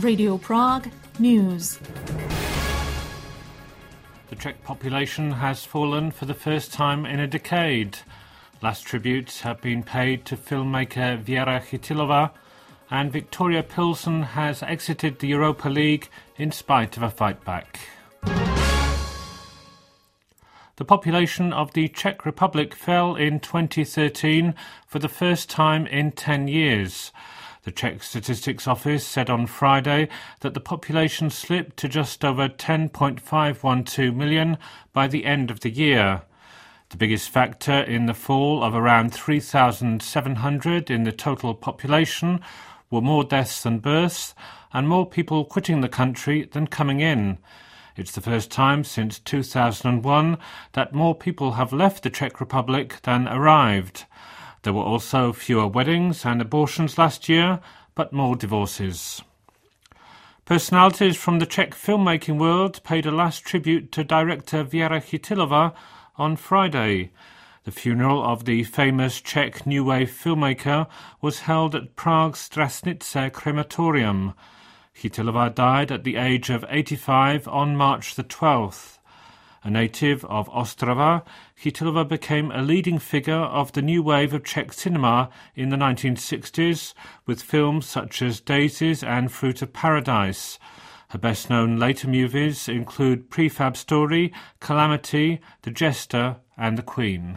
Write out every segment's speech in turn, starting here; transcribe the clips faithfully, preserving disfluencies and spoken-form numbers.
Radio Prague News. The Czech population has fallen for the first time in a decade. Last tributes have been paid to filmmaker Věra Chytilová, and Viktoria Pilsen has exited the Europa League in spite of a fight back. The population of the Czech Republic fell in twenty thirteen for the first time in ten years. The Czech Statistics Office said on Friday that the population slipped to just over ten point five one two million by the end of the year. The biggest factor in the fall of around three thousand seven hundred in the total population were more deaths than births and more people quitting the country than coming in. It's the first time since two thousand one that more people have left the Czech Republic than arrived. There were also fewer weddings and abortions last year, but more divorces. Personalities from the Czech filmmaking world paid a last tribute to director Věra Chytilová on Friday. The funeral of the famous Czech New Wave filmmaker was held at Prague's Strašnice crematorium. Chytilová died at the age of eighty-five on March the twelfth. A native of Ostrava, Chytilová became a leading figure of the new wave of Czech cinema in the nineteen sixties, with films such as Daisies and Fruit of Paradise. Her best-known later movies include Prefab Story, Calamity, The Jester and The Queen.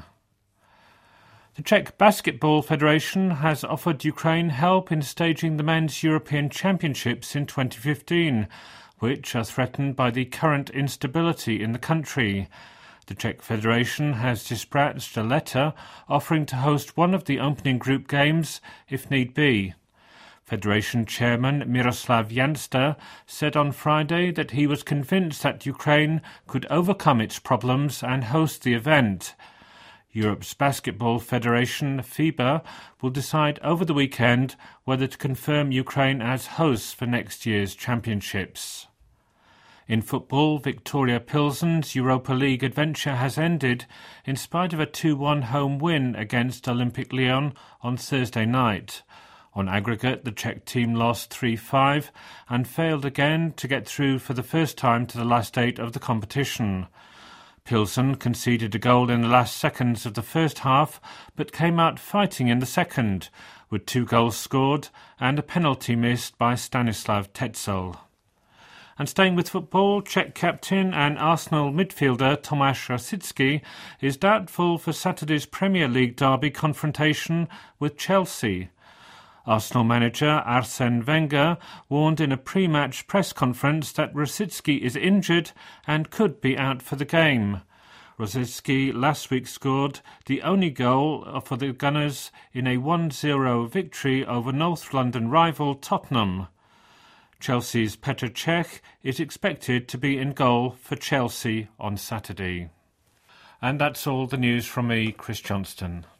The Czech Basketball Federation has offered Ukraine help in staging the Men's European Championships in twenty fifteen, which are threatened by the current instability in the country. The Czech Federation has dispatched a letter offering to host one of the opening group games if need be. Federation Chairman Miroslav Jansta said on Friday that he was convinced that Ukraine could overcome its problems and host the event. Europe's Basketball Federation, FIBA, will decide over the weekend whether to confirm Ukraine as hosts for next year's championships. In football, Viktoria Pilsen's Europa League adventure has ended in spite of a two one home win against Olympique Lyon on Thursday night. On aggregate, the Czech team lost three five and failed again to get through for the first time to the last eight of the competition. Pilsen conceded a goal in the last seconds of the first half, but came out fighting in the second, with two goals scored and a penalty missed by Stanislav Tetzel. And staying with football, Czech captain and Arsenal midfielder Tomáš Rosický is doubtful for Saturday's Premier League derby confrontation with Chelsea. Arsenal manager Arsene Wenger warned in a pre-match press conference that Rosický is injured and could be out for the game. Rosický last week scored the only goal for the Gunners in a one zero victory over North London rival Tottenham. Chelsea's Petr Cech is expected to be in goal for Chelsea on Saturday. And that's all the news from me, Chris Johnston.